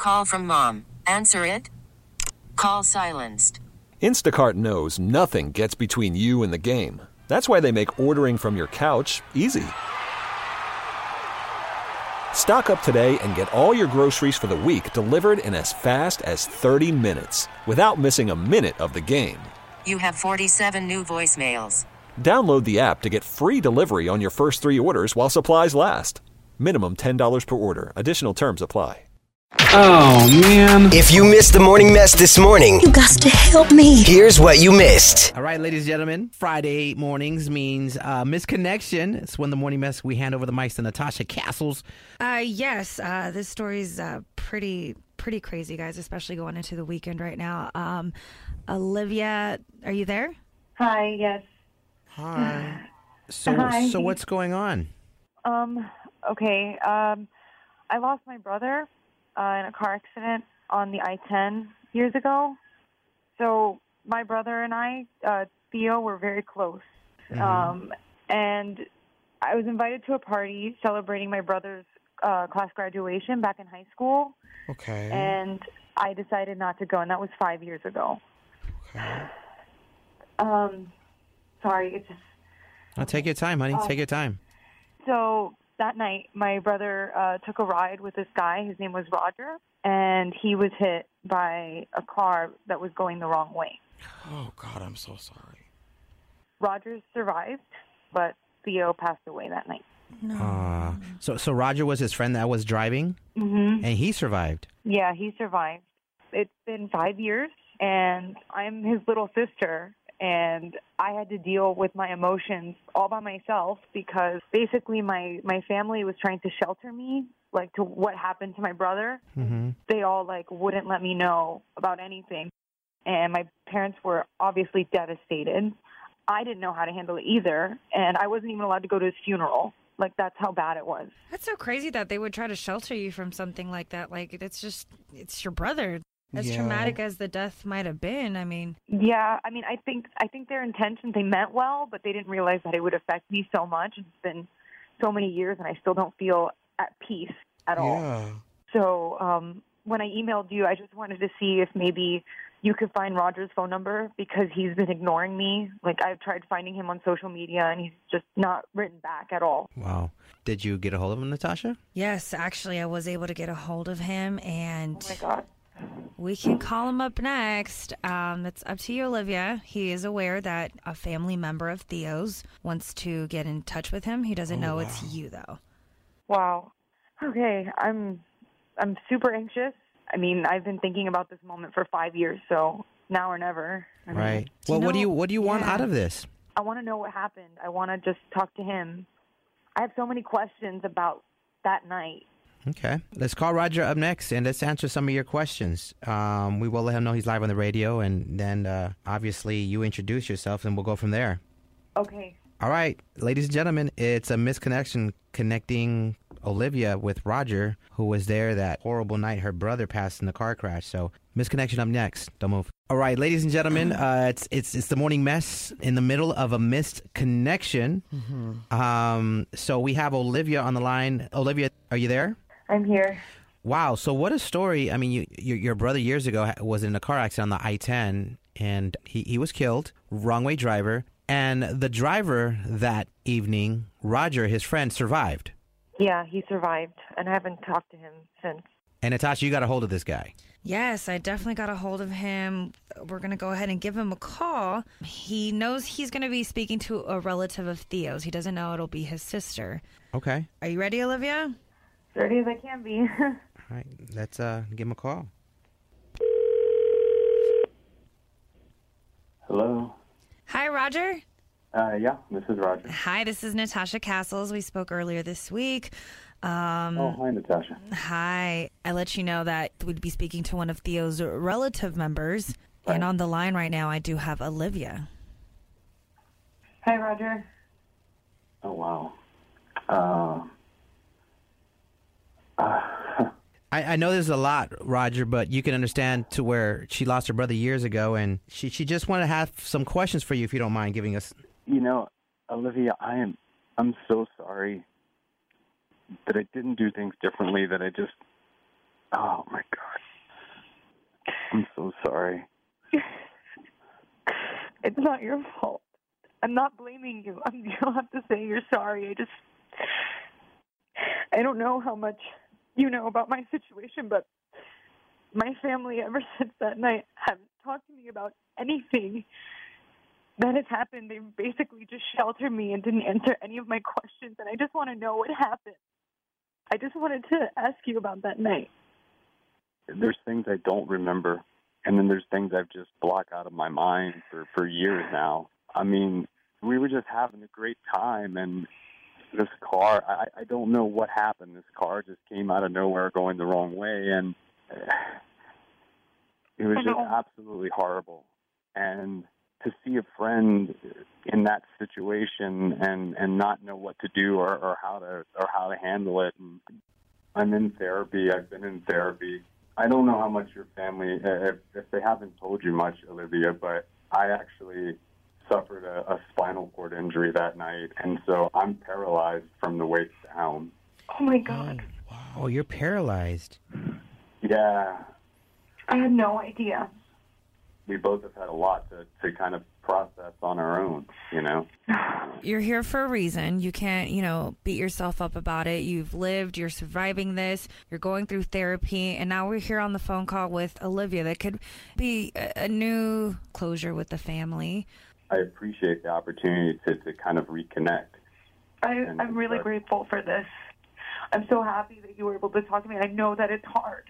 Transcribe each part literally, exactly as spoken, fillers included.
Call from mom. Answer it. Call silenced. Instacart knows nothing gets between you and the game. That's why they make ordering from your couch easy. Stock up today and get all your groceries for the week delivered in as fast as thirty minutes without missing a minute of the game. You have forty-seven new voicemails. Download the app to get free delivery on your first three orders while supplies last. Minimum ten dollars per order. Additional terms apply. Oh, man. If you missed the morning mess this morning, you got to help me. Here's what you missed. All right, ladies and gentlemen, Friday mornings means uh, misconnection. It's when the morning mess we hand over the mics to Natasha Castles. Uh, yes, uh, this story's uh, pretty pretty crazy, guys, especially going into the weekend right now. Um, Olivia, are you there? Hi, yes. Hi. So, Hi. so what's going on? Um, okay. Um, I lost my brother uh, in a car accident on the I ten years ago. So my brother and I, uh, Theo, were very close. Mm-hmm. Um, and I was invited to a party celebrating my brother's uh, class graduation back in high school. Okay. And I decided not to go, and that was five years ago. Okay. Um, sorry, it's just... I'll take your time, honey. Uh, take your time. So that night, my brother uh, took a ride with this guy. His name was Roger, and he was hit by a car that was going the wrong way. Oh, God, I'm so sorry. Roger survived, but Theo passed away that night. No. Uh, so, so Roger was his friend that was driving, Mm-hmm. and he survived. Yeah, he survived. It's been five years, and I'm his little sister, and I had to deal with my emotions all by myself because basically my, my family was trying to shelter me, like to what happened to my brother. Mm-hmm. They all like wouldn't let me know about anything, and my parents were obviously devastated. I didn't know how to handle it either, and I wasn't even allowed to go to his funeral. Like, that's how bad it was. That's so crazy that they would try to shelter you from something like that. Like, it's just, it's your brother. As Yeah. traumatic as the death might have been, I mean. Yeah, I mean, I think I think their intentions, they meant well, but they didn't realize that it would affect me so much. It's been so many years, and I still don't feel at peace at all. Yeah. So um, when I emailed you, I just wanted to see if maybe you could find Roger's phone number because he's been ignoring me. Like, I've tried finding him on social media, and he's just not written back at all. Wow. Did you get a hold of him, Natasha? Yes, actually, I was able to get a hold of him, and Oh, my God. we can call him up next. Um, it's up to you, Olivia. He is aware that a family member of Theo's wants to get in touch with him. He doesn't Oh, know wow. it's you, though. Wow. Okay, I'm I'm super anxious. I mean, I've been thinking about this moment for five years, so now or never. I mean, Right. Do you Well, what do know- you what do you want yeah. out of this? I want to know what happened. I want to just talk to him. I have so many questions about that night. Okay. Let's call Roger up next, and let's answer some of your questions. Um, we will let him know he's live on the radio, and then uh, obviously you introduce yourself, and we'll go from there. Okay. All right, ladies and gentlemen, it's a misconnection connecting Olivia with Roger, who was there that horrible night her brother passed in the car crash. So, misconnection up next. Don't move. All right, ladies and gentlemen, uh, it's it's it's the morning mess in the middle of a missed connection. Mm-hmm. Um, so we have Olivia on the line. Olivia, are you there? I'm here. Wow. So what a story. I mean, you, your, your brother years ago was in a car accident on the I ten, and he, he was killed, wrong way driver. And the driver that evening, Roger, his friend, survived. Yeah, he survived, and I haven't talked to him since. And Natasha, you got a hold of this guy. Yes, I definitely got a hold of him. We're going to go ahead and give him a call. He knows he's going to be speaking to a relative of Theo's. He doesn't know it'll be his sister. Okay. Are you ready, Olivia? As ready as I can be. All right. Let's uh, give him a call. Hello. Hi, Roger. Uh, yeah, this is Roger. Hi, this is Natasha Castles. We spoke earlier this week. Um, oh, hi, Natasha. Hi. I let you know that we'd be speaking to one of Theo's relative members. Right. And on the line right now, I do have Olivia. Hi, Roger. Oh, wow. Uh, uh, I, I know there's a lot, Roger, but you can understand to where she lost her brother years ago, and she, she just wanted to have some questions for you, if you don't mind giving us. you know, Olivia, I am, I'm so sorry that I didn't do things differently, that I just, oh, my God. I'm so sorry. It's not your fault. I'm not blaming you. I'm, you don't have to say you're sorry. I just, I don't know how much you know about my situation, but my family, ever since that night, haven't talked to me about anything that has happened. They've basically just sheltered me and didn't answer any of my questions, and I just want to know what happened. I just wanted to ask you about that night. There's things I don't remember, and then there's things I've just blocked out of my mind for, for years now. I mean, we were just having a great time, and this car, I, I don't know what happened. This car just came out of nowhere going the wrong way, and it was just absolutely horrible. And to see a friend in that situation and, and not know what to do or, or how to or how to handle it. And I'm in therapy. I've been in therapy. I don't know how much your family, if, if they haven't told you much, Olivia, but I actually suffered a, a spinal cord injury that night, and so I'm paralyzed from the waist down. Oh, my God. Oh, wow. You're paralyzed. Yeah. I had no idea. We both have had a lot to, to kind of process on our own, you know? You're here for a reason. You can't, you know, beat yourself up about it. You've lived, you're surviving this, you're going through therapy, and now we're here on the phone call with Olivia. That could be a, a new closure with the family. I appreciate the opportunity to, to kind of reconnect. I, I'm really grateful for this. I'm so happy that you were able to talk to me. I know that it's hard,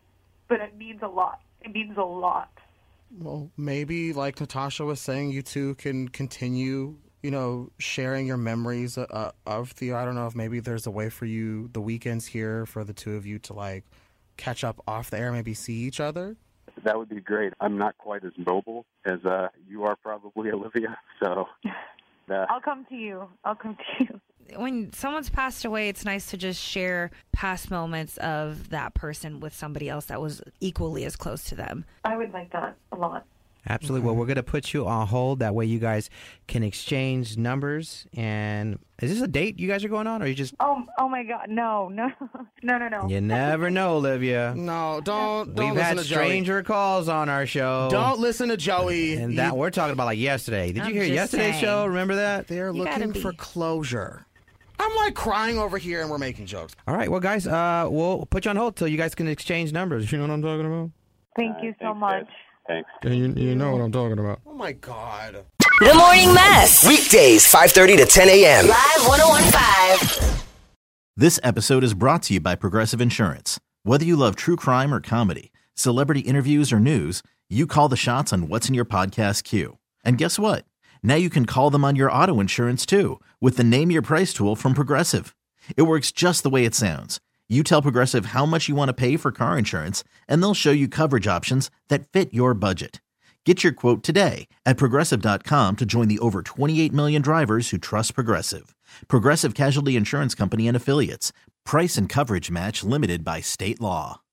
but it means a lot. It means a lot. Well, maybe, like Natasha was saying, you two can continue, you know, sharing your memories uh, of Theo. I don't know if maybe there's a way for you, the weekends here, for the two of you to, like, catch up off the air, maybe see each other. That would be great. I'm not quite as mobile as uh, you are probably, Olivia, so... Uh, I'll come to you. I'll come to you. When someone's passed away, it's nice to just share past moments of that person with somebody else that was equally as close to them. I would like that a lot. Absolutely. Well, we're going to put you on hold. That way you guys can exchange numbers. And is this a date you guys are going on, or you just... Oh, oh my God. No, no, no, no, no. You never know, Olivia. No, don't, don't We've listen had to stranger Joey. calls on our show. Don't listen to Joey. And You- that we're talking about like yesterday. Did I'm you hear just yesterday's saying. show? Remember that? They're You gotta looking be. for closure. I'm like crying over here and we're making jokes. All right. Well, guys, uh, we'll put you on hold till you guys can exchange numbers. You know what I'm talking about? Thank uh, you so thanks, much. guys. Thanks. You, you know what I'm talking about. Oh my God. The Morning Mess. Weekdays, five thirty to ten a.m. Live one oh one point five. This episode is brought to you by Progressive Insurance. Whether you love true crime or comedy, celebrity interviews or news, you call the shots on what's in your podcast queue. And guess what? Now you can call them on your auto insurance too with the Name Your Price tool from Progressive. It works just the way it sounds. You tell Progressive how much you want to pay for car insurance, and they'll show you coverage options that fit your budget. Get your quote today at Progressive dot com to join the over twenty-eight million drivers who trust Progressive. Progressive Casualty Insurance Company and Affiliates. Price and coverage match limited by state law.